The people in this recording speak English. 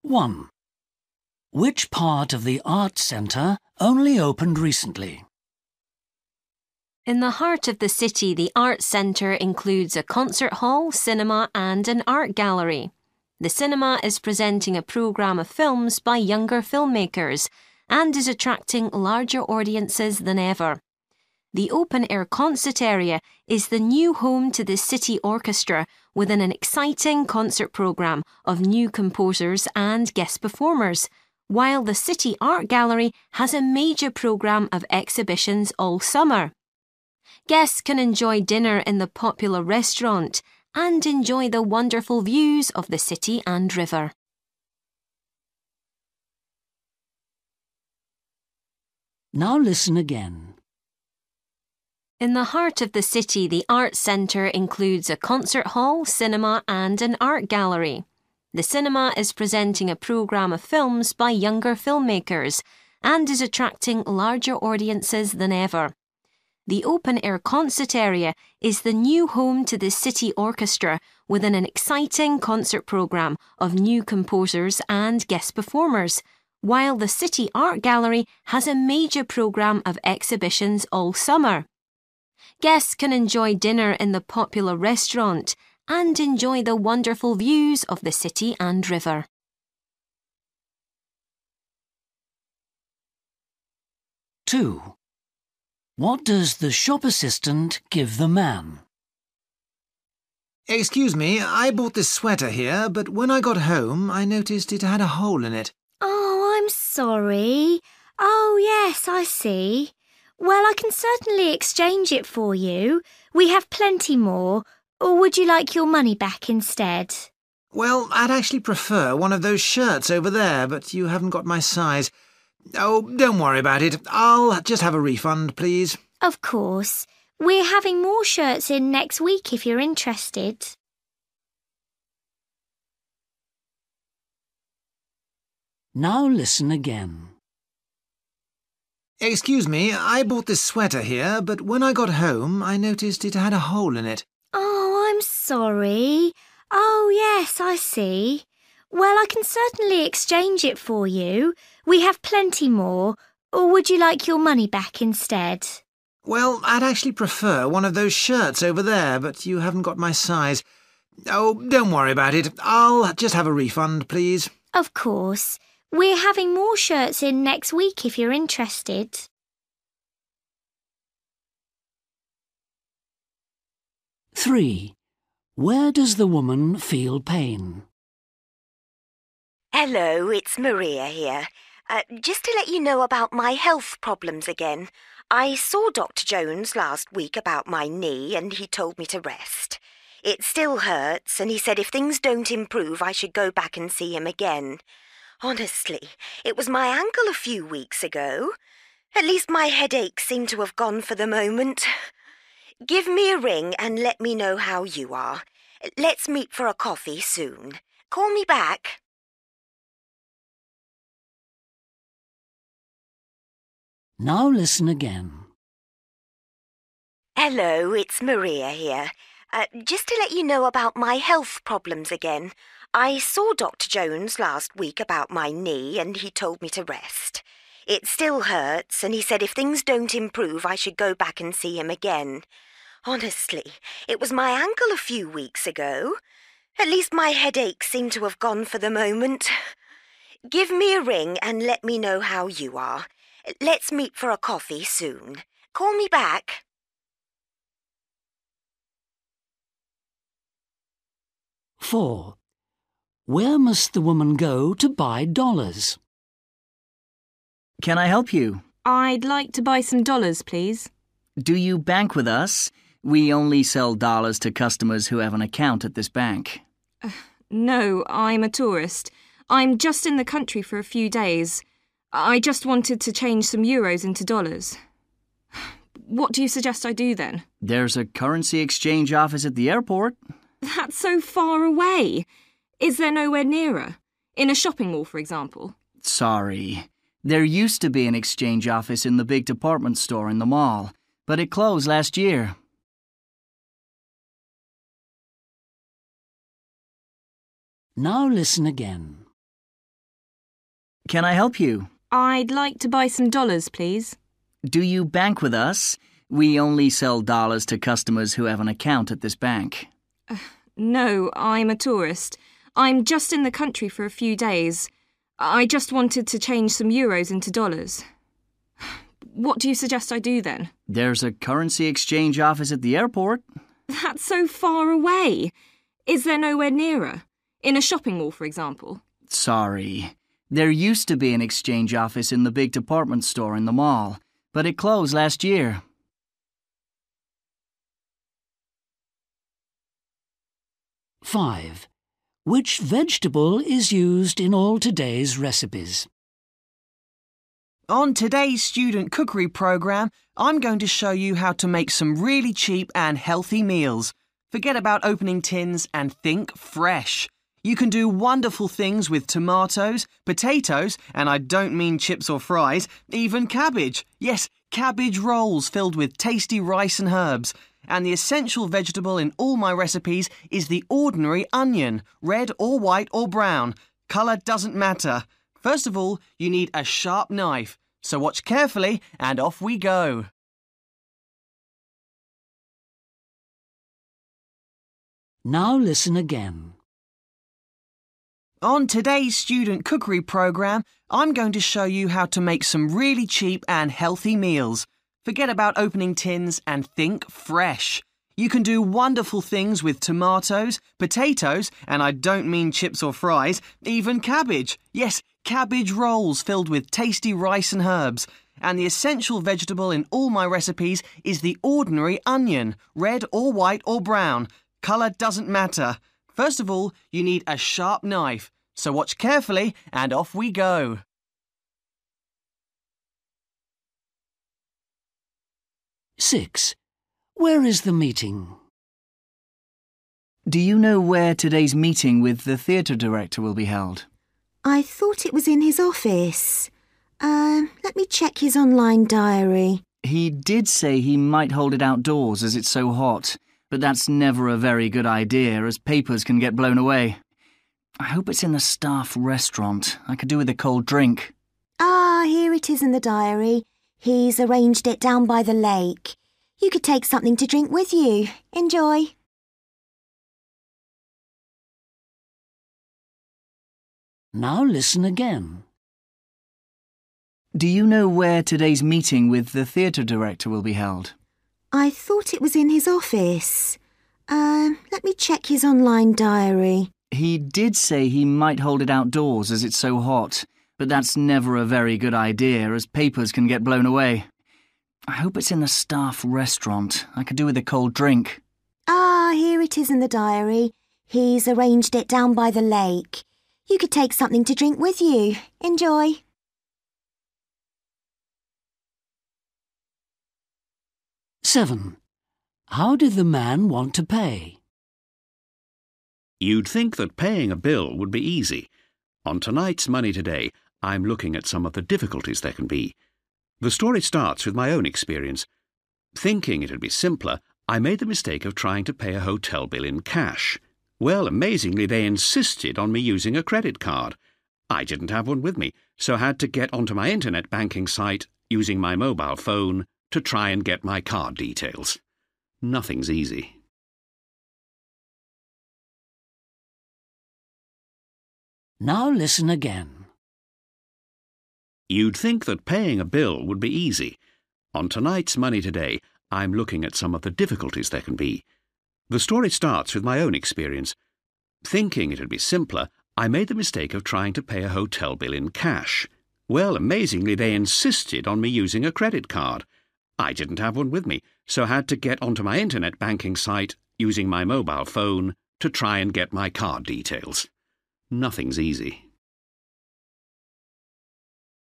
1. Which part of the art centre only opened recently? In the heart of the city, the Arts Centre includes a concert hall, cinema and an art gallery. The cinema is presenting a programme of films by younger filmmakers and is attracting larger audiences than ever. The open-air concert area is the new home to the City Orchestra within an exciting concert programme of new composers and guest performers, while the City Art Gallery has a major programme of exhibitions all summer. Guests can enjoy dinner in the popular restaurant and enjoy the wonderful views of the city and river. Now listen again. In the heart of the city, the Arts Centre includes a concert hall, cinema and an art gallery. The cinema is presenting a programme of films by younger filmmakers and is attracting larger audiences than ever. The open-air concert area is the new home to the City Orchestra within an exciting concert programme of new composers and guest performers, while the City Art Gallery has a major programme of exhibitions all summer. Guests can enjoy dinner in the popular restaurant and enjoy the wonderful views of the city and river. Two. What does the shop assistant give the man? Excuse me, I bought this sweater here, but when I got home, I noticed it had a hole in it. Oh, I'm sorry. Oh, yes, I see. Well, I can certainly exchange it for you. We have plenty more. Or would you like your money back instead? Well, I'd actually prefer one of those shirts over there, but you haven't got my size. Oh, don't worry about it. I'll just have a refund, please. Of course. We're having more shirts in next week if you're interested. Now listen again. Excuse me, I bought this sweater here, but when I got home, I noticed it had a hole in it. Oh, I'm sorry. Oh, yes, I see. Well, I can certainly exchange it for you. We have plenty more. Or would you like your money back instead? Well, I'd actually prefer one of those shirts over there, but you haven't got my size. Oh, don't worry about it. I'll just have a refund, please. Of course. We're having more shirts in next week if you're interested. Three. Where does the woman feel pain? Hello, it's Maria here. Just to let you know about my health problems again. I saw Dr. Jones last week about my knee and he told me to rest. It still hurts and he said if things don't improve I should go back and see him again. Honestly, it was my ankle a few weeks ago. At least my headaches seem to have gone for the moment. Give me a ring and let me know how you are. Let's meet for a coffee soon. Call me back. Now listen again. Hello, it's Maria here. Just to let you know about my health problems again. I saw Dr. Jones last week about my knee and he told me to rest. It still hurts and he said if things don't improve I should go back and see him again. Honestly, it was my ankle a few weeks ago. At least my headaches seem to have gone for the moment. Give me a ring and let me know how you are. Let's meet for a coffee soon. Call me back. 4. Where must the woman go to buy dollars? Can I help you? I'd like to buy some dollars, please. Do you bank with us? We only sell dollars to customers who have an account at this bank. No, I'm a tourist. I'm just in the country for a few days. I just wanted to change some euros into dollars. What do you suggest I do then? There's a currency exchange office at the airport. That's so far away. Is there nowhere nearer? In a shopping mall, for example? Sorry. There used to be an exchange office in the big department store in the mall, but it closed last year. Now listen again. Can I help you? I'd like to buy some dollars, please. Do you bank with us? We only sell dollars to customers who have an account at this bank. No, I'm a tourist. I'm just in the country for a few days. I just wanted to change some euros into dollars. What do you suggest I do then? There's a currency exchange office at the airport. That's so far away. Is there nowhere nearer? In a shopping mall, for example? Sorry. There used to be an exchange office in the big department store in the mall, but it closed last year. Five. Which vegetable is used in all today's recipes? On today's student cookery programme, I'm going to show you how to make some really cheap and healthy meals. Forget about opening tins and think fresh. You can do wonderful things with tomatoes, potatoes, and I don't mean chips or fries, even cabbage. Yes, cabbage rolls filled with tasty rice and herbs. And the essential vegetable in all my recipes is the ordinary onion, red or white or brown. Colour doesn't matter. First of all, you need a sharp knife. So watch carefully and off we go. Now listen again. On today's student cookery programme, I'm going to show you how to make some really cheap and healthy meals. Forget about opening tins and think fresh. You can do wonderful things with tomatoes, potatoes, and I don't mean chips or fries, even cabbage. Yes, cabbage rolls filled with tasty rice and herbs. And the essential vegetable in all my recipes is the ordinary onion, red or white or brown. Colour doesn't matter. First of all, you need a sharp knife. So watch carefully and off we go. Six. Where is the meeting? Do you know where today's meeting with the theatre director will be held? I thought it was in his office. Let me check his online diary. He did say he might hold it outdoors as it's so hot, but that's never a very good idea as papers can get blown away. I hope it's in the staff restaurant. I could do with a cold drink. Ah, here it is in the diary. He's arranged it down by the lake. You could take something to drink with you. Enjoy. Now listen again. Do you know where today's meeting with the theatre director will be held? I thought it was in his office. Let me check his online diary. He did say he might hold it outdoors as it's so hot, but that's never a very good idea as papers can get blown away. I hope it's in the staff restaurant. I could do with a cold drink. Ah, here it is in the diary. He's arranged it down by the lake. You could take something to drink with you. Enjoy. Seven. How did the man want to pay? You'd think that paying a bill would be easy. On tonight's Money Today, I'm looking at some of the difficulties there can be. The story starts with my own experience. Thinking it'd be simpler, I made the mistake of trying to pay a hotel bill in cash. Well, amazingly, they insisted on me using a credit card. I didn't have one with me, so had to get onto my internet banking site using my mobile phone to try and get my card details. Nothing's easy. Now listen again. You'd think that paying a bill would be easy. On tonight's Money Today, I'm looking at some of the difficulties there can be. The story starts with my own experience. Thinking it'd be simpler, I made the mistake of trying to pay a hotel bill in cash. Well, amazingly, they insisted on me using a credit card. I didn't have one with me, so had to get onto my internet banking site using my mobile phone to try and get my card details. Nothing's easy.